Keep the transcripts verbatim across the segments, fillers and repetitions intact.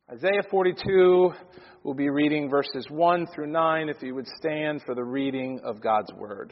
Isaiah forty-two, we'll be reading verses one through nine, if you would stand for the reading of God's Word.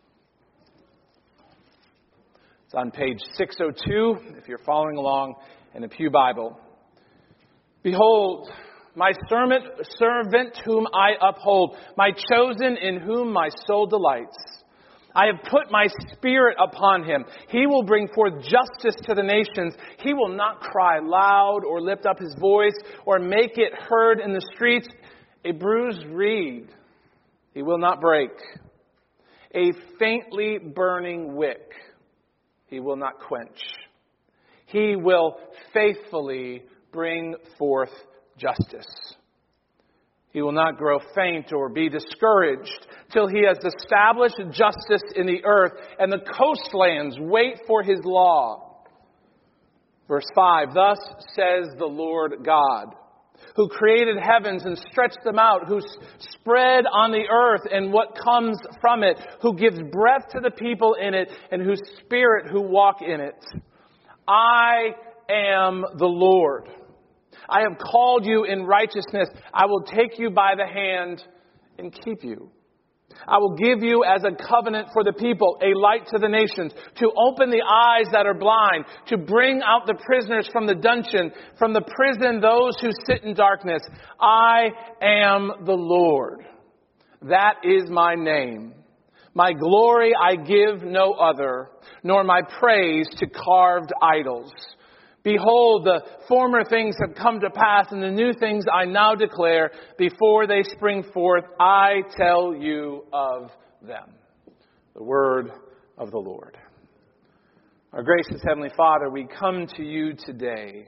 It's on page six oh two, if you're following along in a pew Bible. Behold, my servant, servant whom I uphold, my chosen in whom my soul delights. I have put my spirit upon him. He will bring forth justice to the nations. He will not cry loud or lift up his voice or make it heard in the streets. A bruised reed he will not break. A faintly burning wick he will not quench. He will faithfully bring forth justice. He will not grow faint or be discouraged till he has established justice in the earth, and the coastlands wait for his law. Verse five, thus says the Lord God, who created heavens and stretched them out, who spread on the earth and what comes from it, who gives breath to the people in it, and whose spirit who walk in it. I am the Lord. I have called you in righteousness. I will take you by the hand and keep you. I will give you as a covenant for the people, a light to the nations, to open the eyes that are blind, to bring out the prisoners from the dungeon, from the prison those who sit in darkness. I am the Lord. That is my name. My glory I give no other, nor my praise to carved idols. Behold, the former things have come to pass, and the new things I now declare. Before they spring forth, I tell you of them. The word of the Lord. Our gracious Heavenly Father, we come to you today.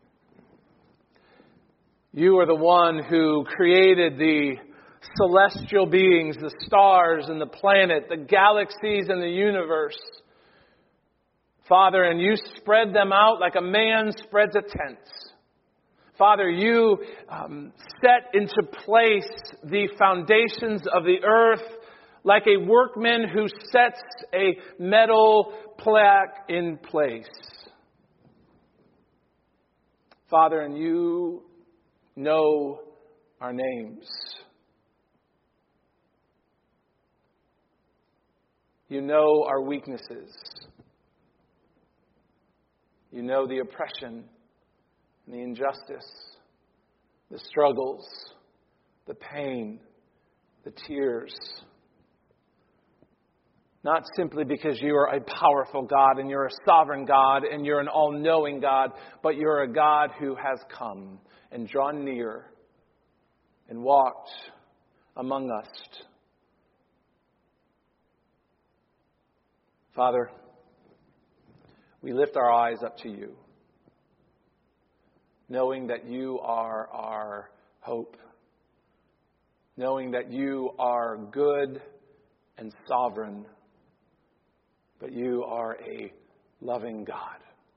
You are the one who created the celestial beings, the stars and the planet, the galaxies and the universe. Father, and you spread them out like a man spreads a tent. Father, you um, set into place the foundations of the earth like a workman who sets a metal plaque in place. Father, and you know our names. You know our weaknesses. You know the oppression and the injustice, the struggles, the pain, the tears. Not simply because you are a powerful God and you're a sovereign God and you're an all-knowing God, but you're a God who has come and drawn near and walked among us. Father, we lift our eyes up to you, knowing that you are our hope, knowing that you are good and sovereign, but you are a loving God.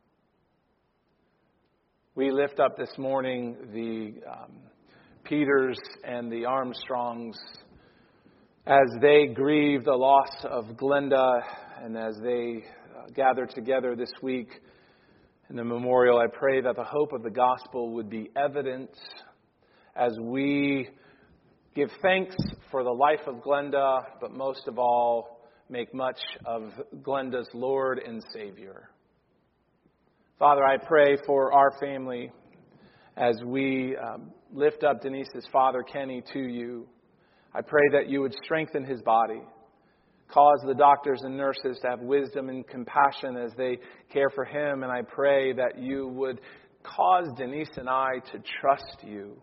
We lift up this morning the um, Peters and the Armstrongs as they grieve the loss of Glenda and as they gathered together this week in the memorial. I pray that the hope of the gospel would be evident as we give thanks for the life of Glenda, but most of all, make much of Glenda's Lord and Savior. Father, I pray for our family as we um, lift up Denise's father, Kenny, to you. I pray that you would strengthen his body. Cause the doctors and nurses to have wisdom and compassion as they care for him. And I pray that you would cause Denise and I to trust you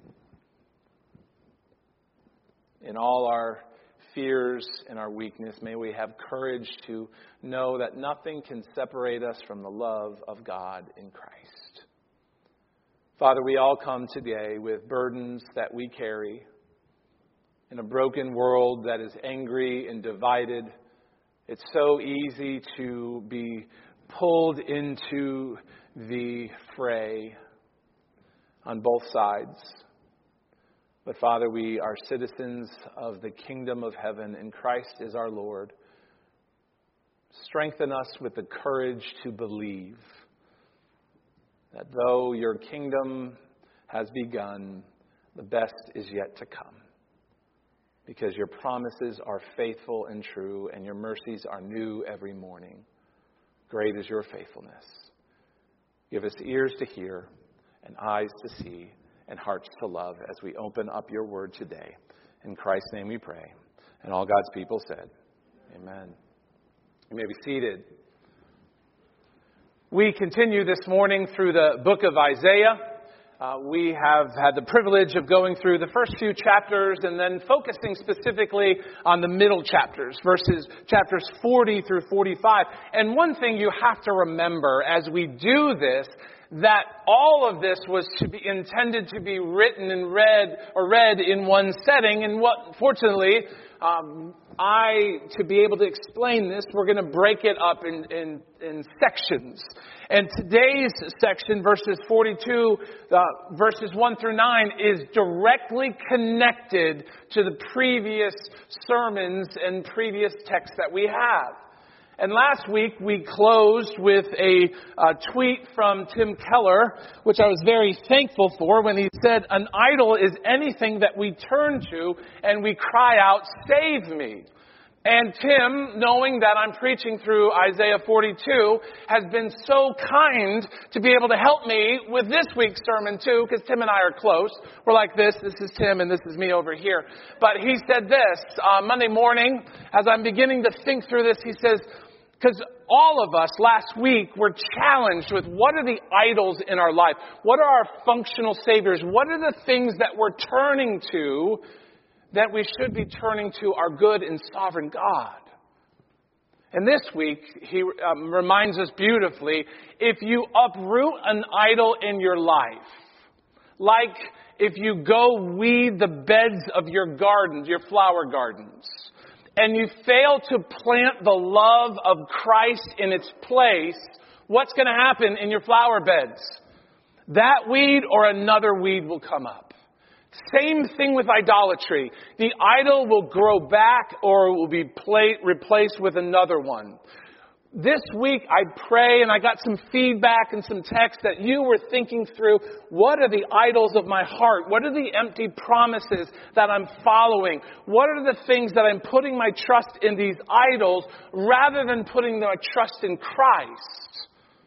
in all our fears and our weakness. May we have courage to know that nothing can separate us from the love of God in Christ. Father, we all come today with burdens that we carry. In a broken world that is angry and divided, it's so easy to be pulled into the fray on both sides. But Father, we are citizens of the kingdom of heaven, and Christ is our Lord. Strengthen us with the courage to believe that though your kingdom has begun, the best is yet to come. Because your promises are faithful and true, and your mercies are new every morning. Great is your faithfulness. Give us ears to hear, and eyes to see, and hearts to love as we open up your word today. In Christ's name we pray. And all God's people said, amen. You may be seated. We continue this morning through the book of Isaiah. Uh, we have had the privilege of going through the first few chapters and then focusing specifically on the middle chapters, verses chapters forty through forty-five. And one thing you have to remember as we do this, that all of this was to be intended to be written and read or read in one setting. And what, fortunately, um, I, to be able to explain this, we're going to break it up in, in, in sections. And today's section, verses forty-two, uh, verses one through nine, is directly connected to the previous sermons and previous texts that we have. And last week we closed with a uh, tweet from Tim Keller, which I was very thankful for, when he said, "An idol is anything that we turn to and we cry out, 'Save me.'" And Tim, knowing that I'm preaching through Isaiah forty-two, has been so kind to be able to help me with this week's sermon too, because Tim and I are close. We're like this. This is Tim and this is me over here. But he said this, uh, Monday morning, as I'm beginning to think through this, he says, because all of us last week were challenged with what are the idols in our life? What are our functional saviors? What are the things that we're turning to that we should be turning to our good and sovereign God? And this week, he um, reminds us beautifully, if you uproot an idol in your life, like if you go weed the beds of your gardens, your flower gardens, and you fail to plant the love of Christ in its place, what's going to happen in your flower beds? That weed or another weed will come up. Same thing with idolatry. The idol will grow back or it will be play, replaced with another one. This week I pray, and I got some feedback and some text that you were thinking through, what are the idols of my heart? What are the empty promises that I'm following? What are the things that I'm putting my trust in these idols rather than putting my trust in Christ?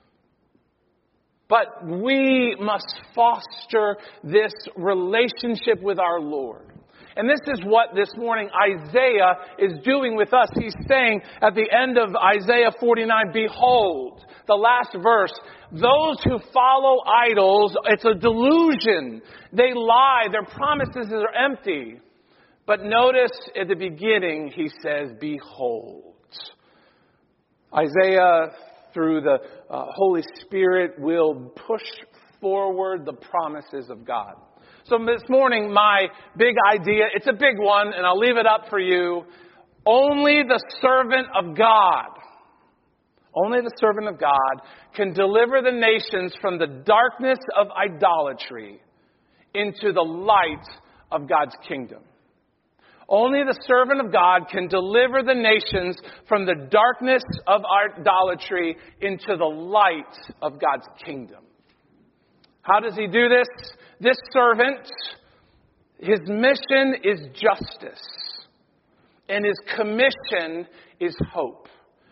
But we must foster this relationship with our Lord. And this is what this morning Isaiah is doing with us. He's saying at the end of Isaiah forty-nine, behold, the last verse, those who follow idols, it's a delusion. They lie. Their promises are empty. But notice at the beginning, he says, behold. Isaiah, through the uh, Holy Spirit, will push forward the promises of God. So this morning, my big idea, it's a big one, and I'll leave it up for you. Only the servant of God, only the servant of God can deliver the nations from the darkness of idolatry into the light of God's kingdom. Only the servant of God can deliver the nations from the darkness of idolatry into the light of God's kingdom. How does he do this? This servant, his mission is justice, and his commission is hope.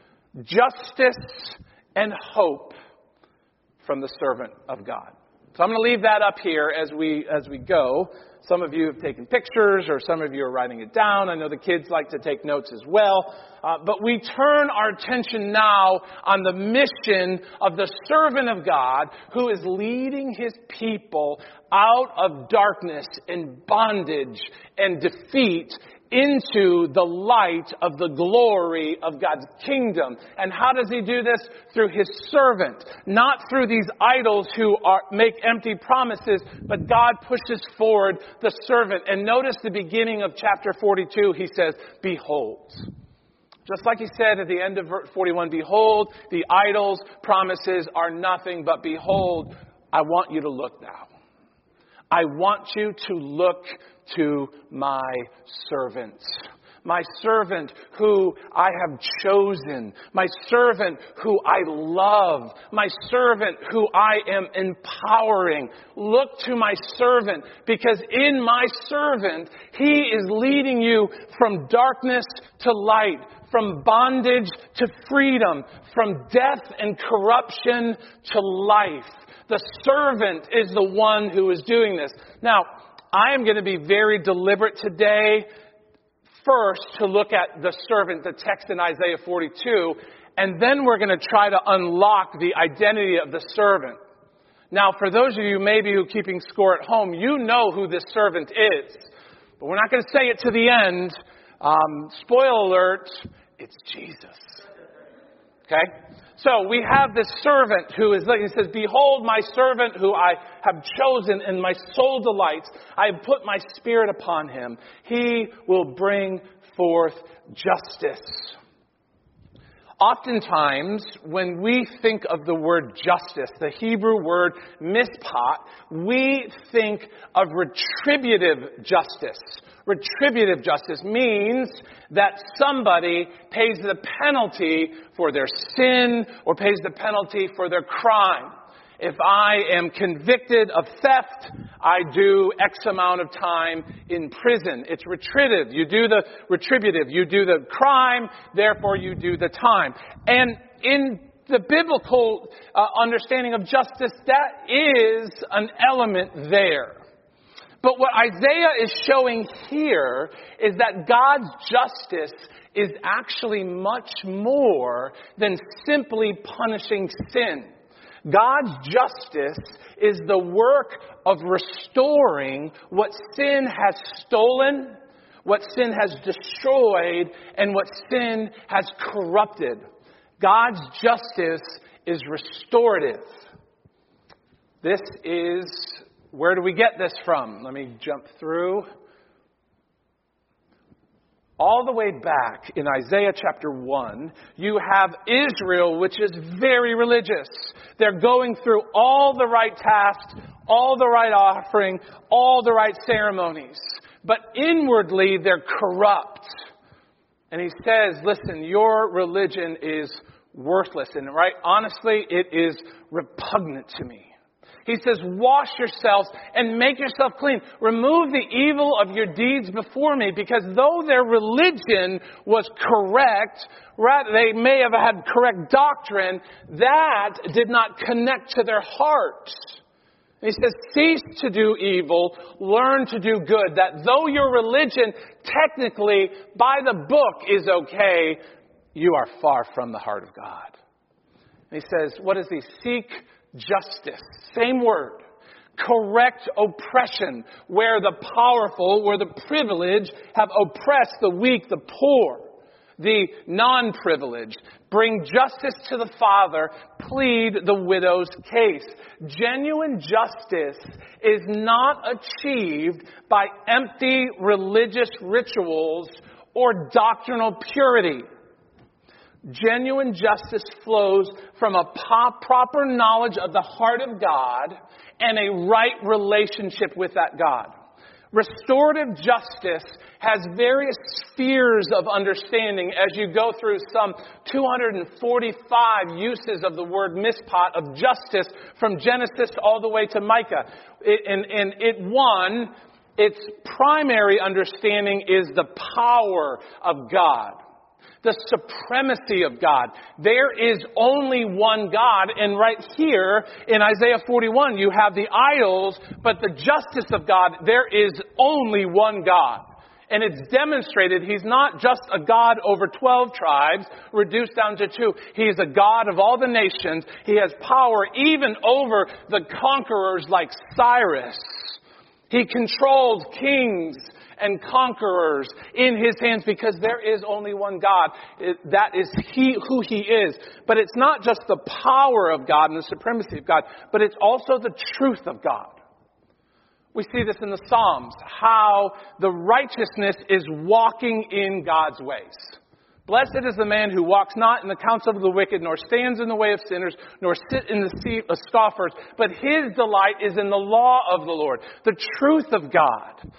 Justice and hope from the servant of God. So I'm going to leave that up here as we as we go. Some of you have taken pictures, or some of you are writing it down. I know the kids like to take notes as well. Uh, but we turn our attention now on the mission of the servant of God who is leading his people out of darkness and bondage and defeat into the light of the glory of God's kingdom. And how does he do this? Through his servant. Not through these idols who are, make empty promises, but God pushes forward the servant. And notice the beginning of chapter forty-two, he says, behold. Just like he said at the end of forty-one, behold, the idols' promises are nothing, but behold, I want you to look now. I want you to look to my servant, My servant who I have chosen. My servant who I love. My servant who I am empowering. Look to my servant, because in my servant, he is leading you from darkness to light, from bondage to freedom, from death and corruption to life. The servant is the one who is doing this. Now, I am going to be very deliberate today, first to look at the servant, the text in Isaiah forty-two, and then we're going to try to unlock the identity of the servant. Now, for those of you maybe who are keeping score at home, you know who this servant is. But we're not going to say it to the end. Um, spoiler alert, it's Jesus. Okay? So we have this servant who is, he says, behold my servant who I have chosen, and my soul delights. I have put my spirit upon him. He will bring forth justice. Oftentimes, when we think of the word justice, the Hebrew word mishpat, we think of retributive justice. Retributive justice means that somebody pays the penalty for their sin or pays the penalty for their crime. If I am convicted of theft, I do X amount of time in prison. It's retributive. You do the retributive. You do the crime, therefore you do the time. And in the biblical uh, understanding of justice, that is an element there. But what Isaiah is showing here is that God's justice is actually much more than simply punishing sin. God's justice is the work of restoring what sin has stolen, what sin has destroyed, and what sin has corrupted. God's justice is restorative. This is, where do we get this from? Let me jump through. All the way back in Isaiah chapter one, you have Israel, which is very religious. They're going through all the right tasks, all the right offering, all the right ceremonies. But inwardly, they're corrupt. And he says, listen, your religion is worthless. And right, honestly, it is repugnant to me. He says, wash yourselves and make yourself clean. Remove the evil of your deeds before me, because though their religion was correct, they may have had correct doctrine, that did not connect to their hearts. He says, cease to do evil, learn to do good, that though your religion technically by the book is okay, you are far from the heart of God. And he says, what does he seek? Justice. Same word. Correct oppression, where the powerful, where the privileged have oppressed the weak, the poor, the non-privileged. Bring justice to the father. Plead the widow's case. Genuine justice is not achieved by empty religious rituals or doctrinal purity. Genuine justice flows from a proper knowledge of the heart of God and a right relationship with that God. Restorative justice has various spheres of understanding as you go through some two hundred forty-five uses of the word mishpat, of justice, from Genesis all the way to Micah. And, and it, one, its primary understanding is the power of God. The supremacy of God. There is only one God. And right here in Isaiah forty-one, you have the idols, but the justice of God, there is only one God. And it's demonstrated he's not just a God over twelve tribes, reduced down to two. He is a God of all the nations. He has power even over the conquerors like Cyrus. He controls kings and conquerors in his hands, because there is only one God. It, that is he who he is. But it's not just the power of God and the supremacy of God, but it's also the truth of God. We see this in the Psalms, how the righteousness is walking in God's ways. Blessed is the man who walks not in the counsel of the wicked, nor stands in the way of sinners, nor sit in the seat of scoffers, but his delight is in the law of the Lord, the truth of God.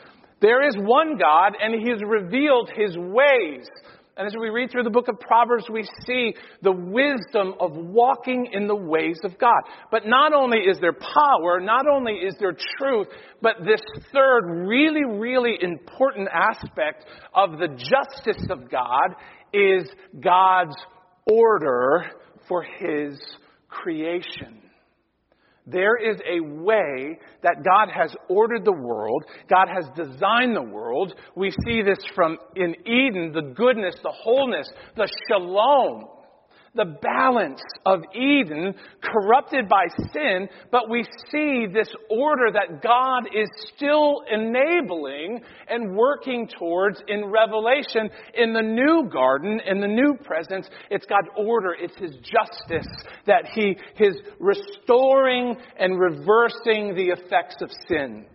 There is one God, and He has revealed His ways. And as we read through the book of Proverbs, we see the wisdom of walking in the ways of God. But not only is there power, not only is there truth, but this third really, really important aspect of the justice of God is God's order for His creation. There is a way that God has ordered the world. God has designed the world. We see this from in Eden, the goodness, the wholeness, the shalom, the balance of Eden, corrupted by sin. But we see this order that God is still enabling and working towards in Revelation in the new garden, in the new presence. It's God's order. It's His justice that He is restoring and reversing the effects of sin.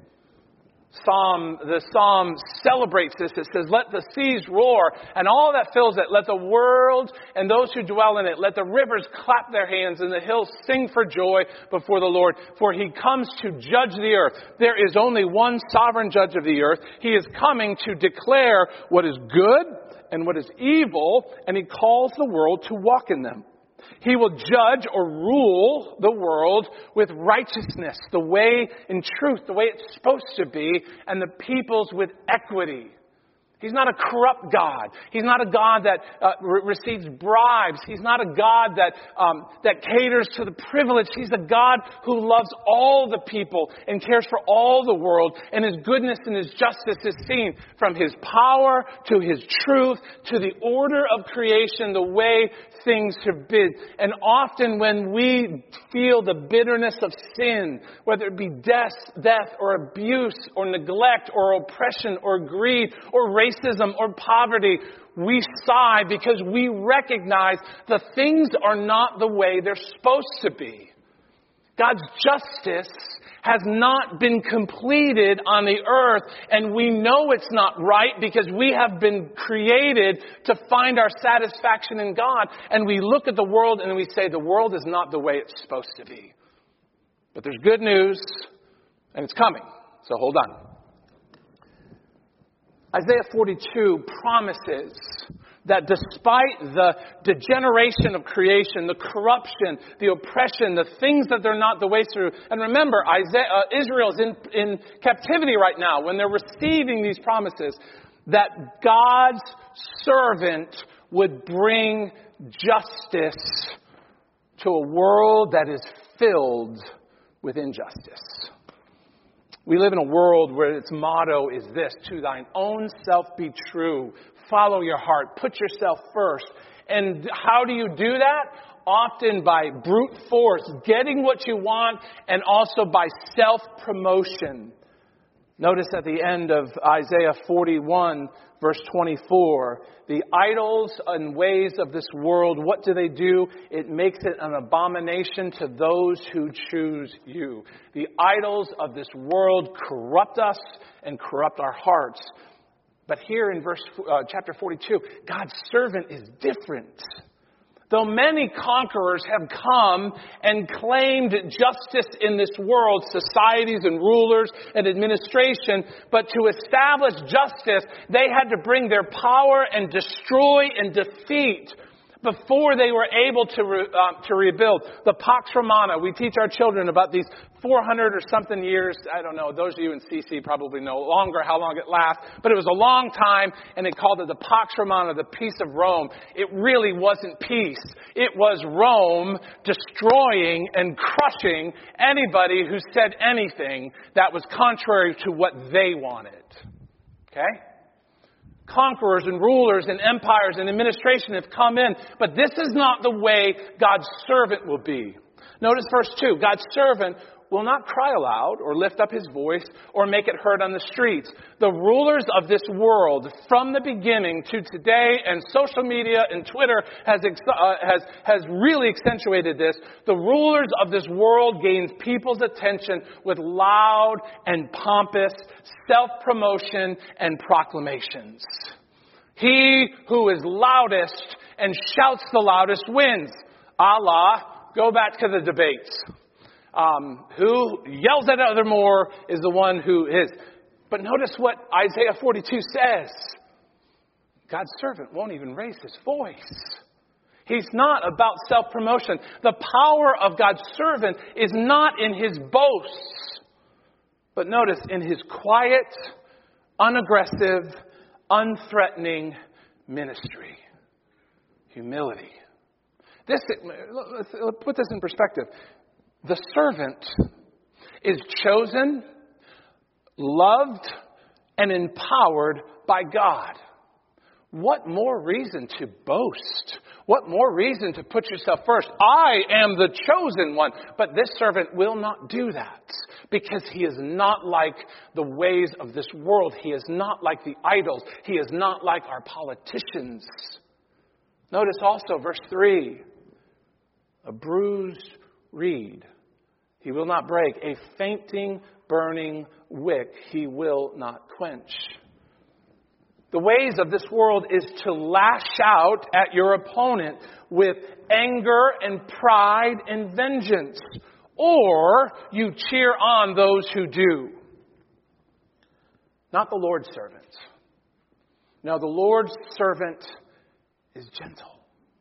Psalm, the Psalm celebrates this. It says, let the seas roar and all that fills it. Let the world and those who dwell in it. Let the rivers clap their hands and the hills sing for joy before the Lord. For He comes to judge the earth. There is only one sovereign judge of the earth. He is coming to declare what is good and what is evil, and He calls the world to walk in them. He will judge or rule the world with righteousness, the way in truth, the way it's supposed to be, and the peoples with equity. He's not a corrupt God. He's not a God that uh, re- receives bribes. He's not a God that um, that caters to the privileged. He's a God who loves all the people and cares for all the world. And His goodness and His justice is seen from His power to His truth to the order of creation, the way things have been. And often when we feel the bitterness of sin, whether it be death, death or abuse or neglect or oppression or greed or racism or poverty, we sigh because we recognize the things are not the way they're supposed to be. God's justice has not been completed on the earth, and we know it's not right because we have been created to find our satisfaction in God. And we look at the world and we say the world is not the way it's supposed to be. But there's good news, and it's coming. So hold on. Isaiah forty-two promises that despite the degeneration of creation, the corruption, the oppression, the things that they're not the way through. And remember, Isaiah, uh, Israel's in, in captivity right now when they're receiving these promises, that God's servant would bring justice to a world that is filled with injustice. We live in a world where its motto is this: to thine own self be true. Follow your heart. Put yourself first. And how do you do that? Often by brute force, getting what you want, and also by self-promotion. Notice at the end of Isaiah forty-one, verse twenty-four, the idols and ways of this world, what do they do? It makes it an abomination to those who choose you. The idols of this world corrupt us and corrupt our hearts. But here in verse uh, chapter forty-two, God's servant is different. Though many conquerors have come and claimed justice in this world, societies and rulers and administration, but to establish justice, they had to bring their power and destroy and defeat before they were able to re, uh, to rebuild. The Pax Romana, we teach our children about these four hundred or something years. I don't know, those of you in C C probably know longer how long it lasts. But it was a long time, and they called it the Pax Romana, the peace of Rome. It really wasn't peace. It was Rome destroying and crushing anybody who said anything that was contrary to what they wanted. Okay? Conquerors and rulers and empires and administration have come in. But this is not the way God's servant will be. Notice verse two. God's servant will not cry aloud or lift up his voice or make it heard on the streets. The rulers of this world, from the beginning to today, and social media and Twitter has uh, has has really accentuated this. The rulers of this world gains people's attention with loud and pompous self-promotion and proclamations. He who is loudest and shouts the loudest wins. Allah, go back to the debates. Um, who yells at other more is the one who is. But notice what Isaiah forty-two says. God's servant won't even raise his voice. He's not about self-promotion. The power of God's servant is not in his boasts. But notice, in his quiet, unaggressive, unthreatening ministry. Humility. This, let's put this in perspective. The servant is chosen, loved, and empowered by God. What more reason to boast? What more reason to put yourself first? I am the chosen one. But this servant will not do that because he is not like the ways of this world. He is not like the idols. He is not like our politicians. Notice also verse three. A bruised reed he will not break. A fainting, burning wick he will not quench. The ways of this world is to lash out at your opponent with anger and pride and vengeance. Or you cheer on those who do. Not the Lord's servant. No, the Lord's servant is gentle.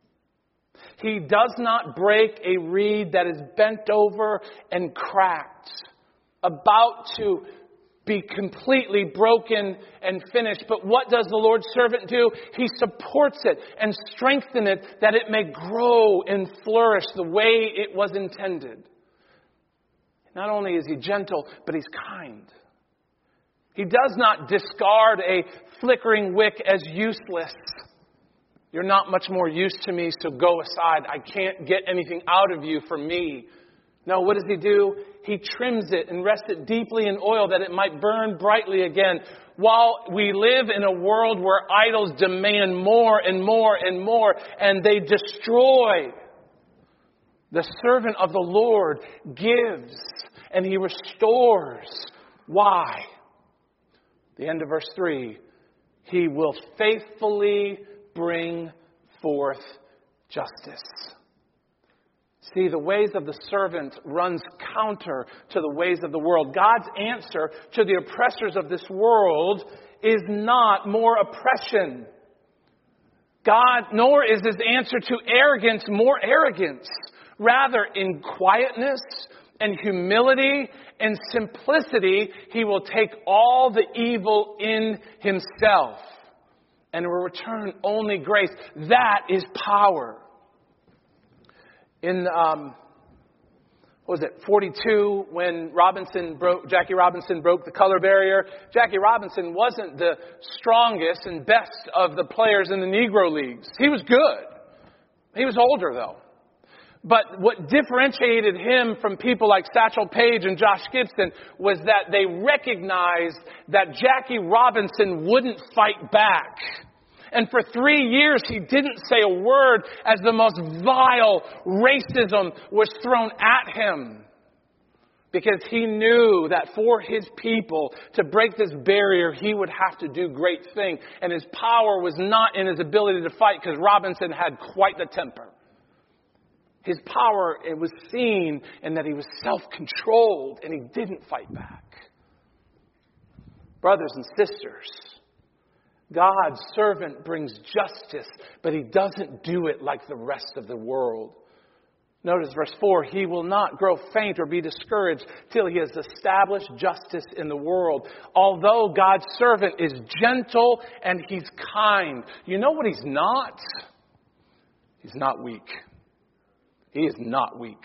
He does not break a reed that is bent over and cracked, about to be completely broken and finished. But what does the Lord's servant do? He supports it and strengthens it that it may grow and flourish the way it was intended. Not only is he gentle, but he's kind. He does not discard a flickering wick as useless. You're not much more use to me, so go aside. I can't get anything out of you for me. No, what does he do? He trims it and rests it deeply in oil that it might burn brightly again. While we live in a world where idols demand more and more and more, and they destroy, the servant of the Lord gives and he restores. Why? The end of verse three. He will faithfully bring forth justice. See, the ways of the servant runs counter to the ways of the world. God's answer to the oppressors of this world is not more oppression. God, nor is his answer to arrogance more arrogance. Rather, in quietness and humility and simplicity, he will take all the evil in himself and will return only grace. That is power. In, um, what was it, forty-two, when Robinson broke, Jackie Robinson broke the color barrier, Jackie Robinson wasn't the strongest and best of the players in the Negro Leagues. He was good. He was older, though. But what differentiated him from people like Satchel Paige and Josh Gibson was that they recognized that Jackie Robinson wouldn't fight back. And for three years, he didn't say a word as the most vile racism was thrown at him. Because he knew that for his people to break this barrier, he would have to do great things. And his power was not in his ability to fight, because Robinson had quite the temper. His power, it was seen in that he was self-controlled and he didn't fight back. Brothers and sisters, God's servant brings justice, but he doesn't do it like the rest of the world. Notice verse four, he will not grow faint or be discouraged till he has established justice in the world. Although God's servant is gentle and he's kind, you know what he's not? He's not weak. He is not weak.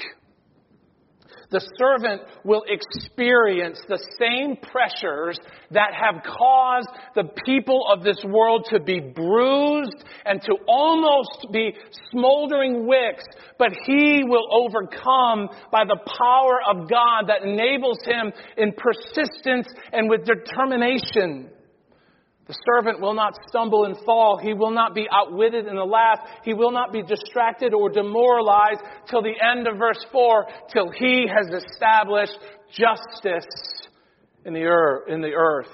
The servant will experience the same pressures that have caused the people of this world to be bruised and to almost be smoldering wicks, but he will overcome by the power of God that enables him in persistence and with determination. The servant will not stumble and fall. He will not be outwitted in a laugh. He will not be distracted or demoralized till the end of verse four, till he has established justice in the earth. In the earth.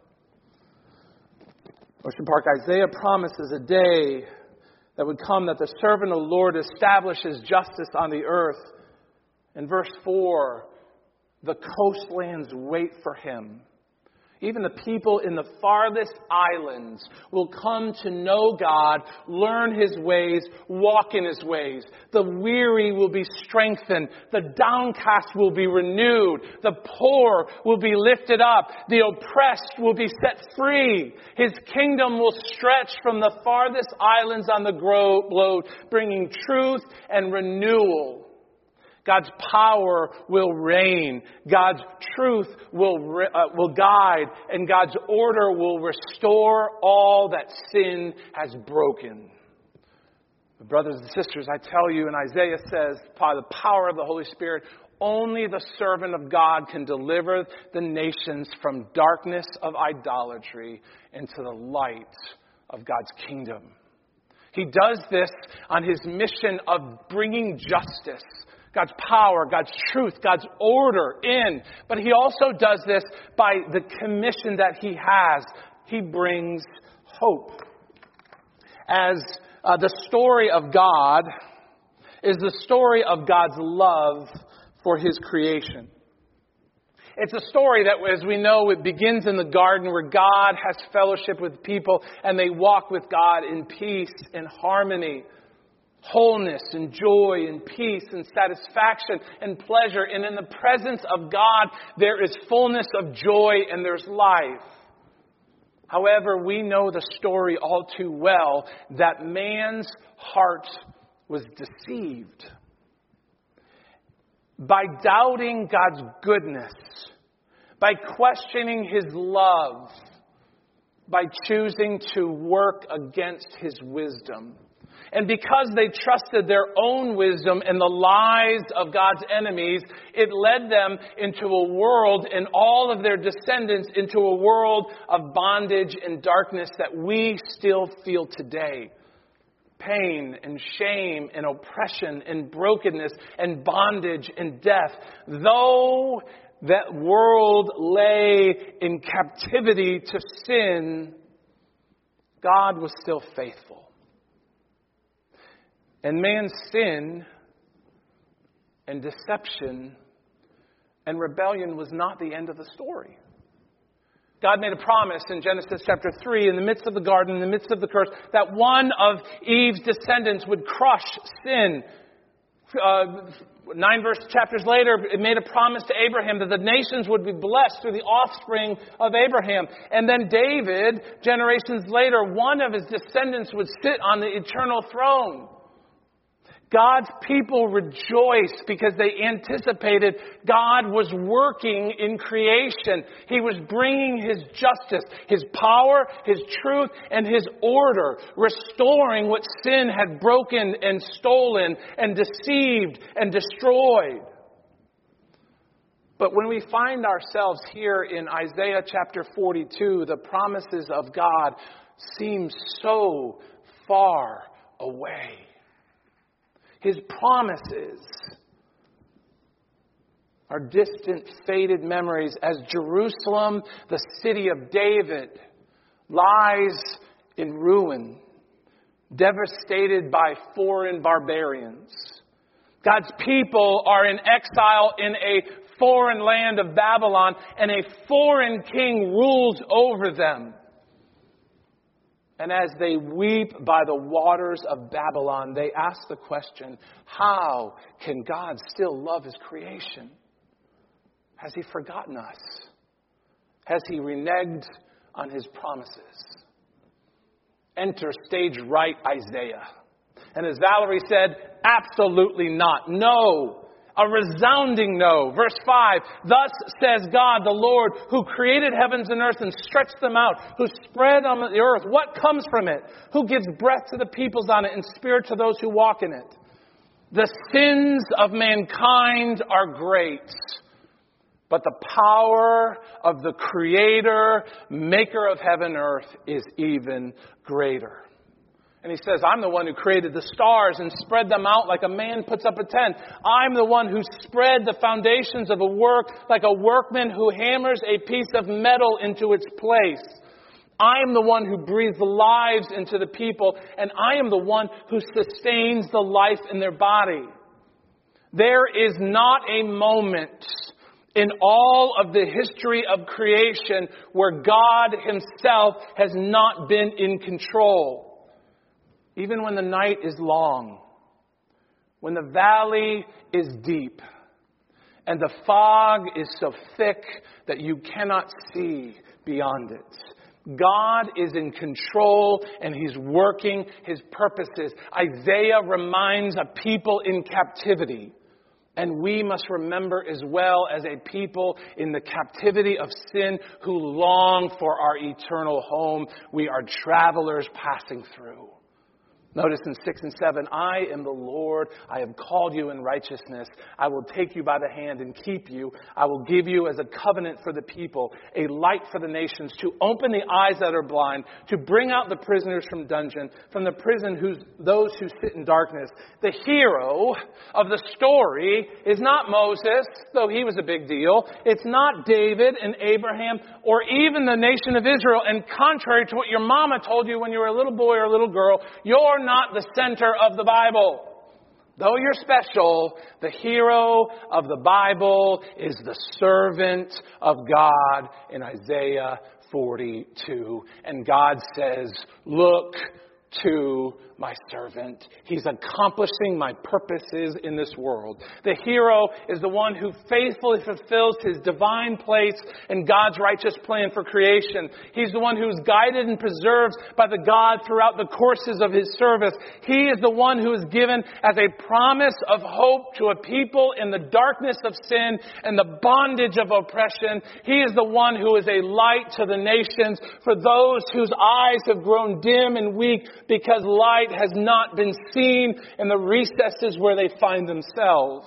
Ocean Park, Isaiah promises a day that would come that the servant of the Lord establishes justice on the earth. In verse four, the coastlands wait for him. even the people in the farthest islands, will come to know God, learn His ways, walk in His ways. The weary will be strengthened. The downcast will be renewed. The poor will be lifted up. The oppressed will be set free. His kingdom will stretch from the farthest islands on the globe, bringing truth and renewal. God's power will reign. God's truth will uh, will guide. And God's order will restore all that sin has broken. But brothers and sisters, I tell you, and Isaiah says, by the power of the Holy Spirit, only the servant of God can deliver the nations from darkness of idolatry into the light of God's kingdom. He does this on His mission of bringing justice, God's power, God's truth, God's order in. But He also does this by the commission that He has. He brings hope. As uh, the story of God is the story of God's love for His creation. It's a story that, as we know, it begins in the garden where God has fellowship with people and they walk with God in peace and harmony. Wholeness and joy and peace and satisfaction and pleasure. And in the presence of God, there is fullness of joy and there's life. However, we know the story all too well that man's heart was deceived. By doubting God's goodness, by questioning His love, by choosing to work against His wisdom. And because they trusted their own wisdom and the lies of God's enemies, it led them into a world and all of their descendants into a world of bondage and darkness that we still feel today. Pain and shame and oppression and brokenness and bondage and death. Though that world lay in captivity to sin, God was still faithful. And man's sin and deception and rebellion was not the end of the story. God made a promise in Genesis chapter three, in the midst of the garden, in the midst of the curse, that one of Eve's descendants would crush sin. Uh, nine verse chapters later, it made a promise to Abraham that the nations would be blessed through the offspring of Abraham. And then David, generations later, one of his descendants would sit on the eternal throne. God's people rejoiced because they anticipated God was working in creation. He was bringing His justice, His power, His truth, and His order, restoring what sin had broken and stolen and deceived and destroyed. But when we find ourselves here in Isaiah chapter forty-two, the promises of God seem so far away. His promises are distant, faded memories as Jerusalem, the city of David, lies in ruin, devastated by foreign barbarians. God's people are in exile in a foreign land of Babylon, and a foreign king rules over them. And as they weep by the waters of Babylon, they ask the question, how can God still love His creation? Has He forgotten us? Has He reneged on His promises? Enter stage right Isaiah. And as Valerie said, absolutely not. No. A resounding no. Verse five, thus says God, the Lord, who created heavens and earth and stretched them out, who spread on the earth what comes from it, who gives breath to the peoples on it and spirit to those who walk in it. The sins of mankind are great, but the power of the Creator, maker of heaven and earth, is even greater. And He says, I'm the one who created the stars and spread them out like a man puts up a tent. I'm the one who spread the foundations of a work like a workman who hammers a piece of metal into its place. I am the one who breathes lives into the people, and I am the one who sustains the life in their body. There is not a moment in all of the history of creation where God himself has not been in control. Even when the night is long, when the valley is deep, and the fog is so thick that you cannot see beyond it, God is in control and he's working his purposes. Isaiah reminds a people in captivity. And we must remember as well as a people in the captivity of sin who long for our eternal home. We are travelers passing through. Notice in six and seven, I am the Lord. I have called you in righteousness. I will take you by the hand and keep you. I will give you as a covenant for the people, a light for the nations, to open the eyes that are blind, to bring out the prisoners from dungeon, from the prison whose, those who sit in darkness. The hero of the story is not Moses, though he was a big deal. It's not David and Abraham or even the nation of Israel. And contrary to what your mama told you when you were a little boy or a little girl, you're not the center of the Bible. Though you're special, the hero of the Bible is the servant of God in Isaiah forty-two. And God says, look to my servant. He's accomplishing my purposes in this world. The hero is the one who faithfully fulfills his divine place in God's righteous plan for creation. He's the one who's guided and preserved by the God throughout the courses of his service. He is the one who is given as a promise of hope to a people in the darkness of sin and the bondage of oppression. He is the one who is a light to the nations for those whose eyes have grown dim and weak because light has not been seen in the recesses where they find themselves.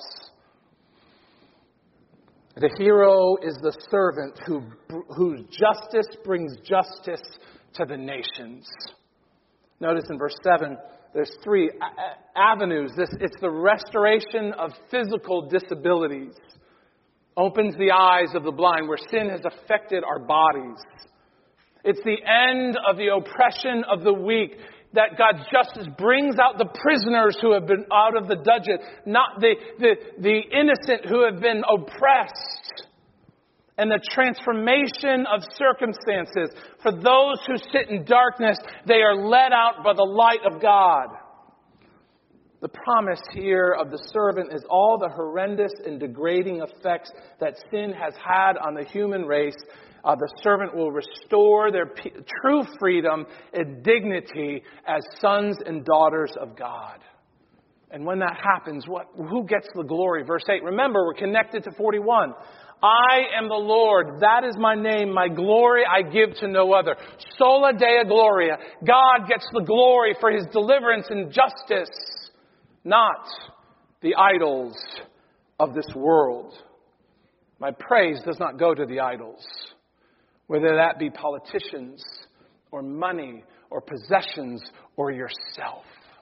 The hero is the servant who, whose justice brings justice to the nations. Notice in verse seven, there's three avenues. This, it's the restoration of physical disabilities. Opens the eyes of the blind where sin has affected our bodies. It's the end of the oppression of the weak. That God's justice brings out the prisoners who have been out of the dungeon, not the, the, the innocent who have been oppressed. And the transformation of circumstances. For those who sit in darkness, they are led out by the light of God. The promise here of the servant is all the horrendous and degrading effects that sin has had on the human race. Uh, the servant will restore their p- true freedom and dignity as sons and daughters of God. And when that happens, what, who gets the glory? Verse eight, remember, we're connected to forty-one. I am the Lord. That is my name. My glory I give to no other. Sola Deo Gloria. God gets the glory for his deliverance and justice, not the idols of this world. My praise does not go to the idols. Whether that be politicians or money or possessions or yourself.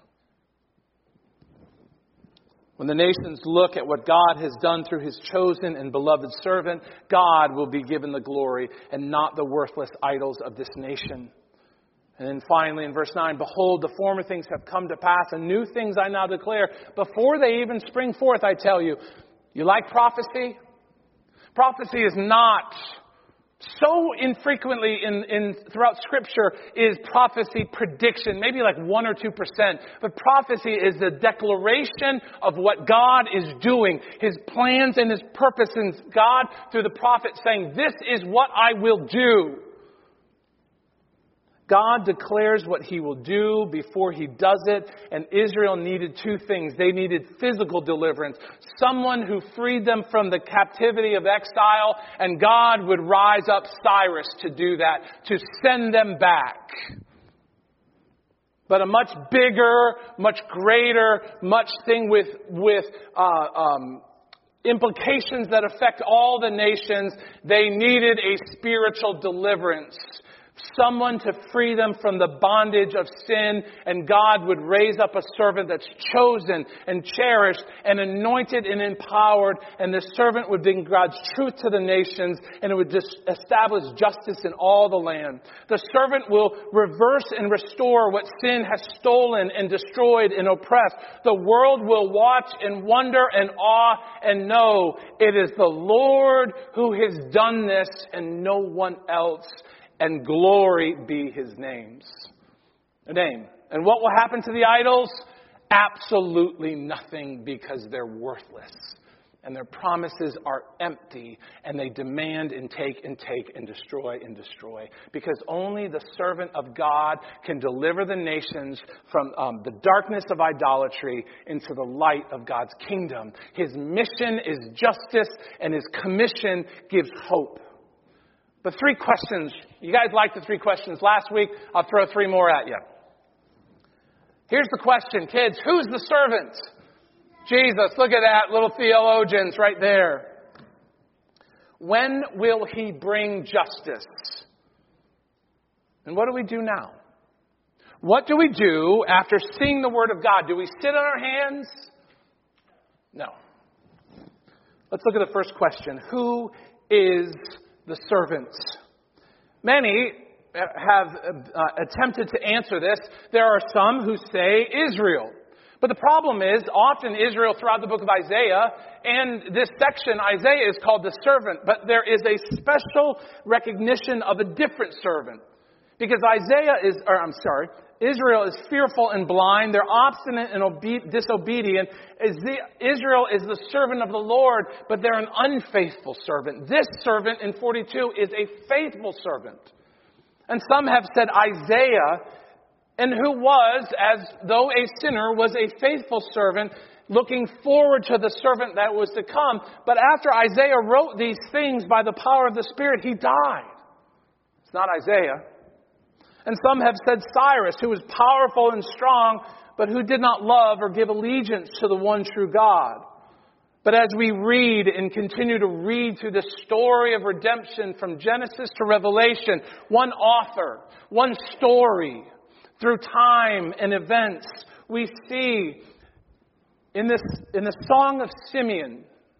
When the nations look at what God has done through his chosen and beloved servant, God will be given the glory and not the worthless idols of this nation. And then finally in verse nine, behold, the former things have come to pass, and new things I now declare. Before they even spring forth, I tell you. You like prophecy? Prophecy is not... So infrequently in, in throughout Scripture is prophecy prediction, maybe like one or two percent. But prophecy is the declaration of what God is doing, his plans and his purposes. God, through the prophet, saying, this is what I will do. God declares what he will do before he does it. And Israel needed two things. They needed physical deliverance. Someone who freed them from the captivity of exile. And God would rise up Cyrus to do that, to send them back. But a much bigger, much greater, much thing with, with uh, um, implications that affect all the nations. They needed a spiritual deliverance. someone to free them from the bondage of sin, and God would raise up a servant that's chosen and cherished and anointed and empowered, and the servant would bring God's truth to the nations, and it would just establish justice in all the land. The servant will reverse and restore what sin has stolen and destroyed and oppressed. The world will watch and wonder and awe and know it is the Lord who has done this and no one else. And glory be his name's name. And what will happen to the idols? Absolutely nothing, because they're worthless. And their promises are empty. And they demand and take and take and destroy and destroy. Because only the servant of God can deliver the nations from um, the darkness of idolatry into the light of God's kingdom. His mission is justice, and his commission gives hope. But three questions. You guys liked the three questions last week. I'll throw three more at you. Here's the question, kids. Who's the servant? Jesus. Look at that, little theologians right there. When will he bring justice? And what do we do now? What do we do after seeing the Word of God? Do we sit on our hands? No. Let's look at the first question. Who is the servants? Many have uh, attempted to answer this. There are some who say Israel. But the problem is, often Israel throughout the book of Isaiah, and this section, Isaiah, is called the servant. But there is a special recognition of a different servant. Because Isaiah is, or I'm sorry, Israel is fearful and blind. They're obstinate and obe- disobedient. Israel is the servant of the Lord, but they're an unfaithful servant. This servant in forty-two is a faithful servant. And some have said Isaiah, and who was, as though a sinner, was a faithful servant, looking forward to the servant that was to come. But after Isaiah wrote these things by the power of the Spirit, he died. It's not Isaiah. And some have said Cyrus, who was powerful and strong, but who did not love or give allegiance to the one true God. But as we read and continue to read through the story of redemption from Genesis to Revelation, one author, one story, through time and events, we see in this in the Song of Simeon,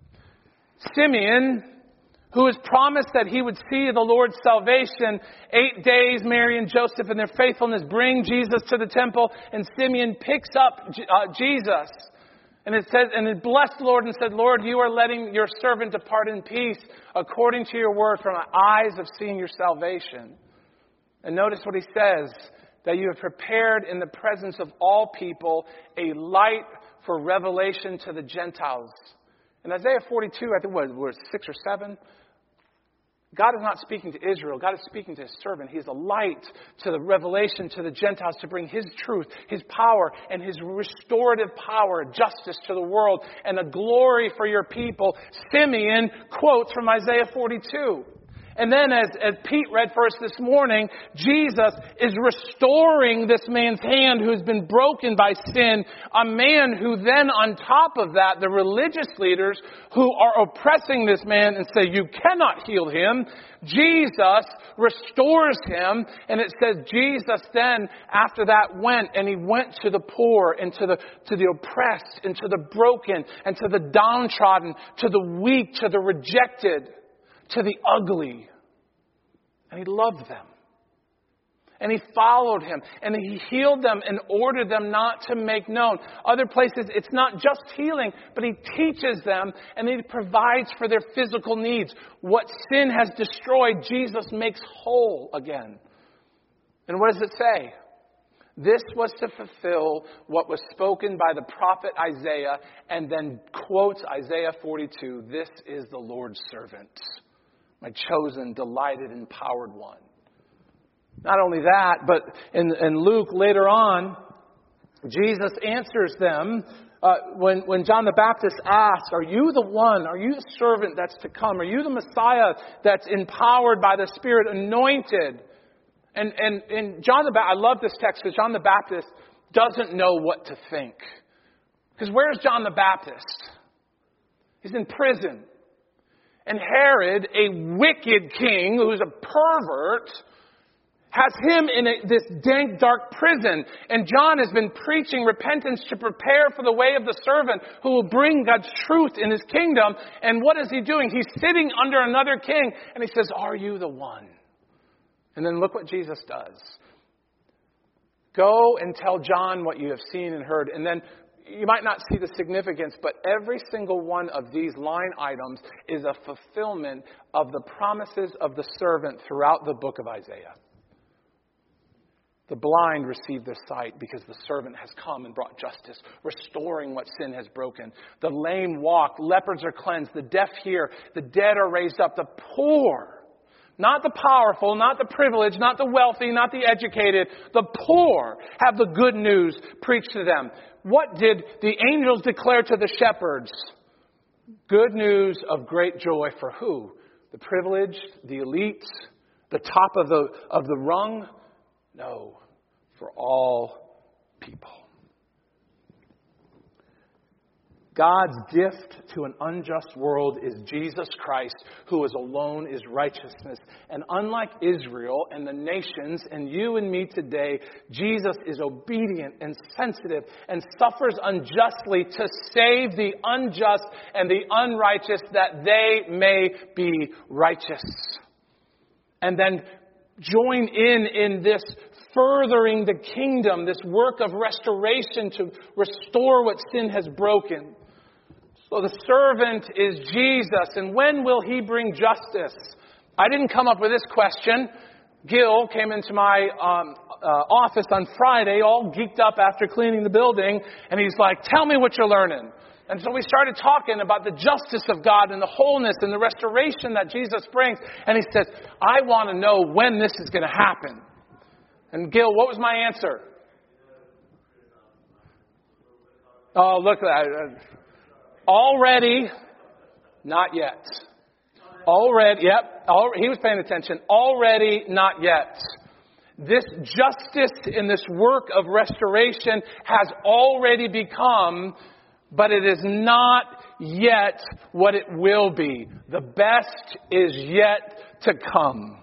Simeon, who was promised that he would see the Lord's salvation. Eight days, Mary and Joseph in their faithfulness bring Jesus to the temple, and Simeon picks up uh, Jesus. And it says, and it blessed the Lord and said, Lord, you are letting your servant depart in peace according to your word, for my eyes have seen your salvation. And notice what he says, that you have prepared in the presence of all people a light for revelation to the Gentiles. In Isaiah forty-two, I think what was six or seven, God is not speaking to Israel. God is speaking to his servant. He is a light to the revelation to the Gentiles to bring his truth, his power, and his restorative power, justice to the world, and a glory for your people. Simeon quotes from Isaiah forty-two. And then as, as Pete read for us this morning, Jesus is restoring this man's hand who's been broken by sin. A man who then on top of that, the religious leaders who are oppressing this man and say, you cannot heal him. Jesus restores him. And it says Jesus then after that went and he went to the poor and to the, to the oppressed and to the broken and to the downtrodden, to the weak, to the rejected, to the ugly. And he loved them. And he followed him. And he healed them and ordered them not to make known. Other places, it's not just healing, but he teaches them and he provides for their physical needs. What sin has destroyed, Jesus makes whole again. And what does it say? This was to fulfill what was spoken by the prophet Isaiah, and then quotes Isaiah forty-two. This is the Lord's servant, my chosen, delighted, empowered one. Not only that, but in, in Luke later on, Jesus answers them uh, when, when John the Baptist asks, are you the one, are you the servant that's to come? Are you the Messiah that's empowered by the Spirit, anointed? And, and, and John the Baptist, I love this text because John the Baptist doesn't know what to think. Because where's John the Baptist? He's in prison. And Herod, a wicked king who's a pervert, has him in a, this dank, dark prison. And John has been preaching repentance to prepare for the way of the servant who will bring God's truth in his kingdom. And what is he doing? He's sitting under another king, and he says, "Are you the one?" And then look what Jesus does. "Go and tell John what you have seen and heard." And then you might not see the significance, but every single one of these line items is a fulfillment of the promises of the servant throughout the book of Isaiah. The blind receive their sight because the servant has come and brought justice, restoring what sin has broken. The lame walk, lepers are cleansed, the deaf hear, the dead are raised up, the poor, not the powerful, not the privileged, not the wealthy, not the educated, the poor have the good news preached to them. What did the angels declare to the shepherds? Good news of great joy for who? The privileged, the elites, the top of the of the rung? No, for all people. God's gift to an unjust world is Jesus Christ, who is alone is righteousness. And unlike Israel and the nations and you and me today, Jesus is obedient and sensitive and suffers unjustly to save the unjust and the unrighteous that they may be righteous. And then join in in this furthering the kingdom, this work of restoration to restore what sin has broken. So the servant is Jesus. And when will he bring justice? I didn't come up with this question. Gil came into my um, uh, office on Friday, all geeked up after cleaning the building. And he's like, "Tell me what you're learning." And so we started talking about the justice of God and the wholeness and the restoration that Jesus brings. And he says, "I want to know when this is going to happen." And Gil, what was my answer? Oh, look at that. Already, not yet. Already, yep, al- he was paying attention. Already, not yet. This justice in this work of restoration has already become, but it is not yet what it will be. The best is yet to come.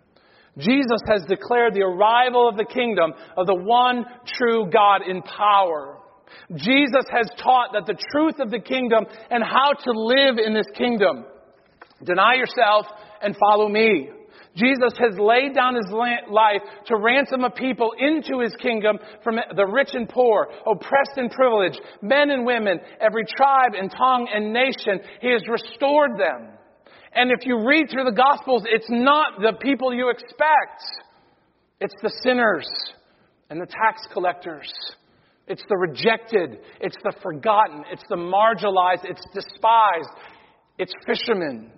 Jesus has declared the arrival of the kingdom of the one true God in power. Jesus has taught that the truth of the kingdom and how to live in this kingdom. Deny yourself and follow me. Jesus has laid down his life to ransom a people into his kingdom from the rich and poor, oppressed and privileged, men and women, every tribe and tongue and nation. He has restored them. And if you read through the Gospels, it's not the people you expect. It's the sinners and the tax collectors. It's the rejected. It's the forgotten. It's the marginalized. It's despised. It's fishermen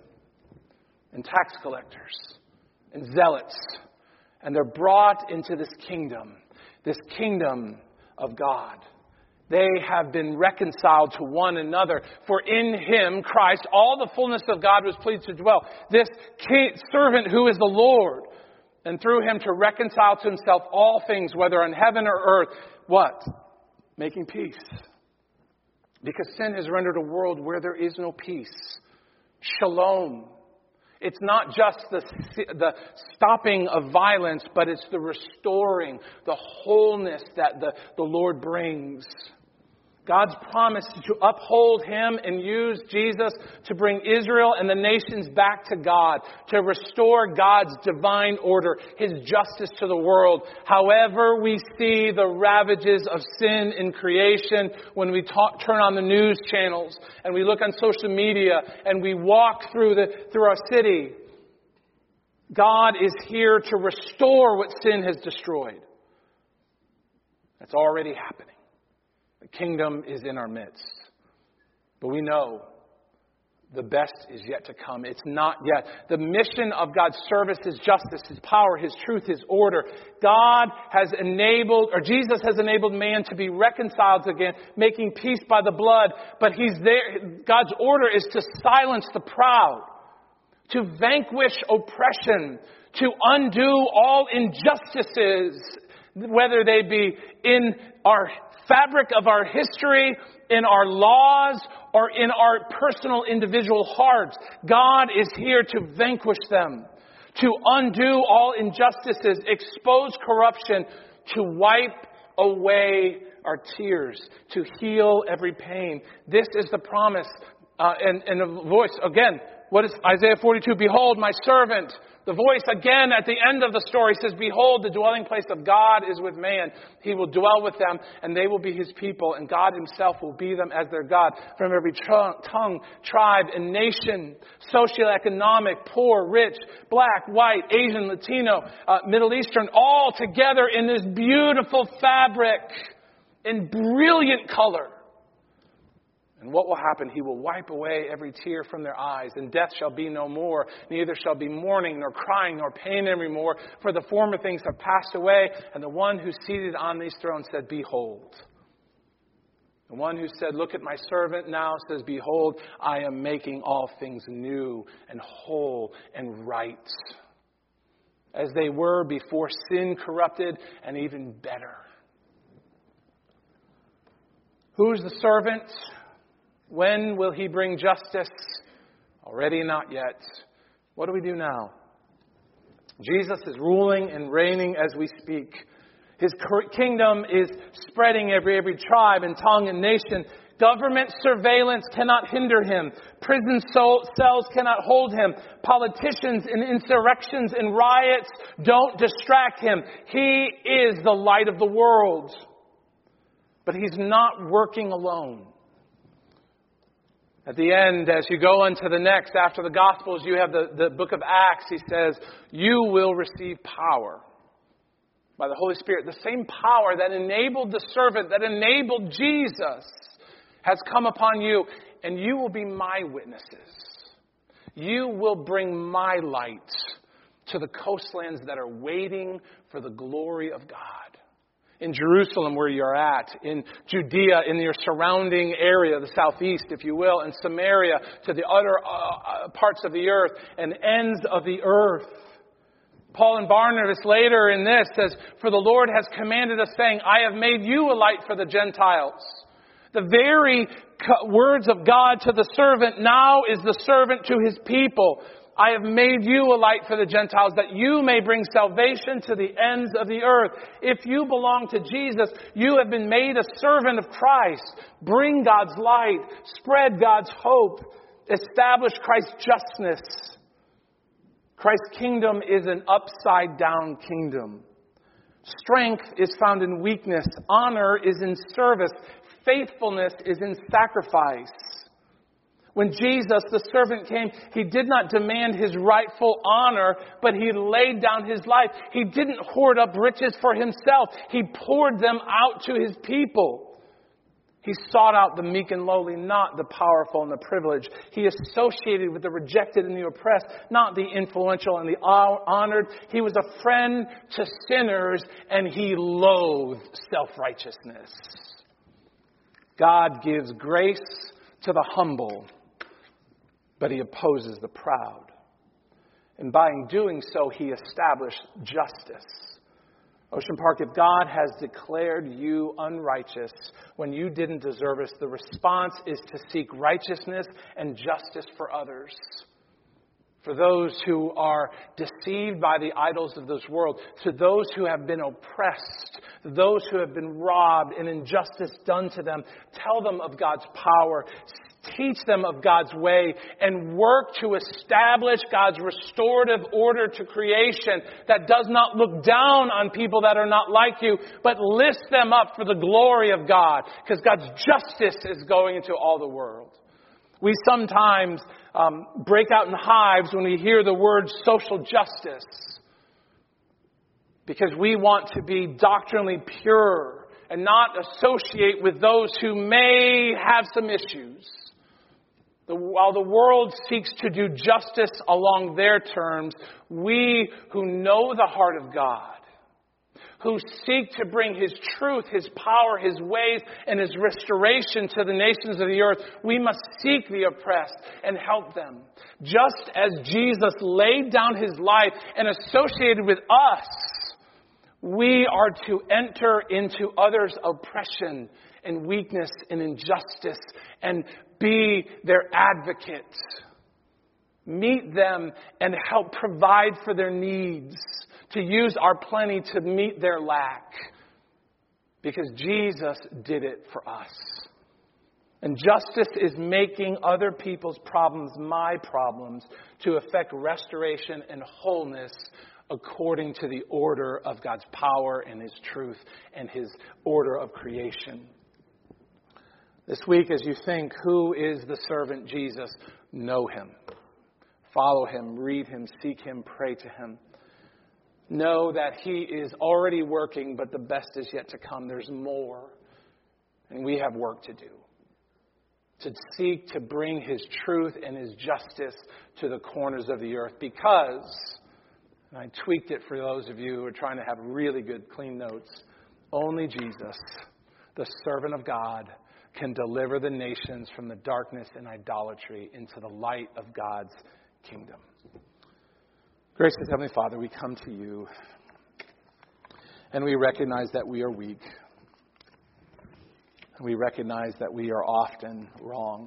and tax collectors and zealots. And they're brought into this kingdom, this kingdom of God. They have been reconciled to one another. For in him, Christ, all the fullness of God was pleased to dwell. This king, servant who is the Lord, and through him to reconcile to himself all things, whether on heaven or earth. What? Making peace. Because sin has rendered a world where there is no peace. Shalom. It's not just the, the stopping of violence, but it's the restoring, the wholeness that the, the Lord brings. God's promise to uphold him and use Jesus to bring Israel and the nations back to God, to restore God's divine order, his justice to the world. However, we see the ravages of sin in creation when we talk, turn on the news channels and we look on social media and we walk through the through our city. God is here to restore what sin has destroyed. That's already happening. The kingdom is in our midst. But we know the best is yet to come. It's not yet. The mission of God's service is justice, his power, his truth, his order. God has enabled, or Jesus has enabled man to be reconciled again, making peace by the blood. But he's there. God's order is to silence the proud, to vanquish oppression, to undo all injustices, whether they be in our fabric of our history, in our laws, or in our personal individual hearts. God is here to vanquish them, to undo all injustices, expose corruption, to wipe away our tears, to heal every pain. This is the promise. Uh, and, and a voice, again, what is Isaiah forty-two? Behold, my servant. The voice again at the end of the story says, behold, the dwelling place of God is with man. He will dwell with them, and they will be his people, and God himself will be them as their God. From every tongue, tribe, and nation, socioeconomic, poor, rich, black, white, Asian, Latino, uh, Middle Eastern, all together in this beautiful fabric in brilliant color. And what will happen? He will wipe away every tear from their eyes, and death shall be no more. Neither shall be mourning, nor crying, nor pain anymore, for the former things have passed away. And the one who's seated on these thrones said, behold. The one who said, look at my servant now says, behold, I am making all things new and whole and right, as they were before sin corrupted, and even better. Who's the servant? When will he bring justice? Already not yet. What do we do now? Jesus is ruling and reigning as we speak. His kingdom is spreading every, every tribe and tongue and nation. Government surveillance cannot hinder him. Prison cells cannot hold him. Politicians and insurrections and riots don't distract him. He is the light of the world. But he's not working alone. At the end, as you go on to the next, after the Gospels, you have the, the book of Acts. He says, you will receive power by the Holy Spirit. The same power that enabled the servant, that enabled Jesus, has come upon you. And you will be my witnesses. You will bring my light to the coastlands that are waiting for the glory of God. In Jerusalem, where you're at, in Judea, in your surrounding area, the southeast, if you will, and Samaria, to the utter uh, parts of the earth and ends of the earth. Paul and Barnabas later in this says, for the Lord has commanded us, saying, I have made you a light for the Gentiles. The very words of God to the servant now is the servant to his people. I have made you a light for the Gentiles, that you may bring salvation to the ends of the earth. If you belong to Jesus, you have been made a servant of Christ. Bring God's light. Spread God's hope. Establish Christ's justness. Christ's kingdom is an upside-down kingdom. Strength is found in weakness. Honor is in service. Faithfulness is in sacrifice. When Jesus, the servant, came, he did not demand his rightful honor, but he laid down his life. He didn't hoard up riches for himself. He poured them out to his people. He sought out the meek and lowly, not the powerful and the privileged. He associated with the rejected and the oppressed, not the influential and the honored. He was a friend to sinners, and he loathed self-righteousness. God gives grace to the humble, but he opposes the proud. And by doing so, he established justice. Ocean Park, if God has declared you unrighteous when you didn't deserve it, the response is to seek righteousness and justice for others. For those who are deceived by the idols of this world, to those who have been oppressed, those who have been robbed and injustice done to them, tell them of God's power. Teach them of God's way and work to establish God's restorative order to creation that does not look down on people that are not like you, but lifts them up for the glory of God, because God's justice is going into all the world. We sometimes um, break out in hives when we hear the word social justice, because we want to be doctrinally pure and not associate with those who may have some issues. The, while the world seeks to do justice along their terms, we who know the heart of God, who seek to bring His truth, His power, His ways, and His restoration to the nations of the earth, we must seek the oppressed and help them. Just as Jesus laid down His life and associated with us, we are to enter into others' oppression and weakness and injustice and be their advocate. meet them and help provide for their needs, to use our plenty to meet their lack. Because Jesus did it for us. And justice is making other people's problems my problems to effect restoration and wholeness according to the order of God's power and His truth and His order of creation. This week, as you think, who is the servant Jesus? Know Him. Follow Him, read Him, seek Him, pray to Him. Know that He is already working, but the best is yet to come. There's more. And we have work to do. To seek to bring His truth and His justice to the corners of the earth. Because, and I tweaked it for those of you who are trying to have really good, clean notes, only Jesus, the servant of God, can deliver the nations from the darkness and idolatry into the light of God's kingdom. Gracious Heavenly Father, we come to you and we recognize that we are weak. And we recognize that we are often wrong.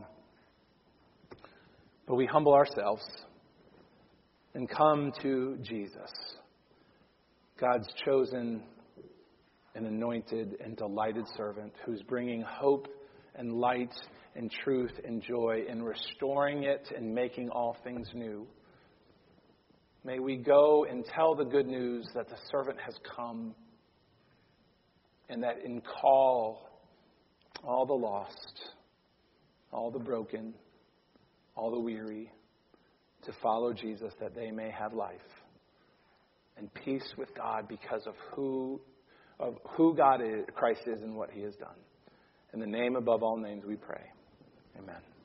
But we humble ourselves and come to Jesus, God's chosen and anointed and delighted servant who's bringing hope and light and truth and joy and restoring it and making all things new. May we go and tell the good news that the servant has come and that in call all the lost, all the broken, all the weary to follow Jesus that they may have life and peace with God because of who of who God is, Christ is and what He has done. In the name above all names we pray. Amen.